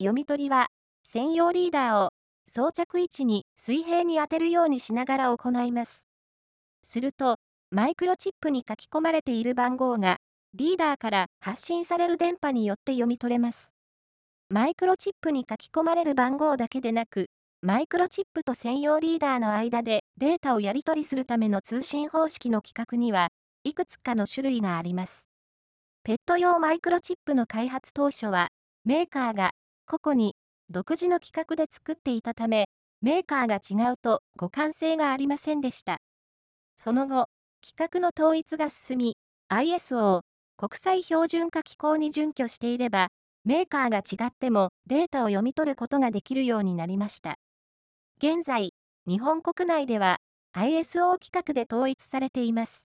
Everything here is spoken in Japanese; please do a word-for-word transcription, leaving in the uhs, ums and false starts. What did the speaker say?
読み取りは、専用リーダーを装着位置に水平に当てるようにしながら行います。すると、マイクロチップに書き込まれている番号が、リーダーから発信される電波によって読み取れます。マイクロチップに書き込まれる番号だけでなく、マイクロチップと専用リーダーの間でデータをやり取りするための通信方式の規格には、いくつかの種類があります。ペット用マイクロチップの開発当初は、メーカーが個々に独自の規格で作っていたため、メーカーが違うと互換性がありませんでした。その後、規格の統一が進み、アイエスオー、国際標準化機構に準拠していれば、メーカーが違ってもデータを読み取ることができるようになりました。現在、日本国内では アイエスオー 規格で統一されています。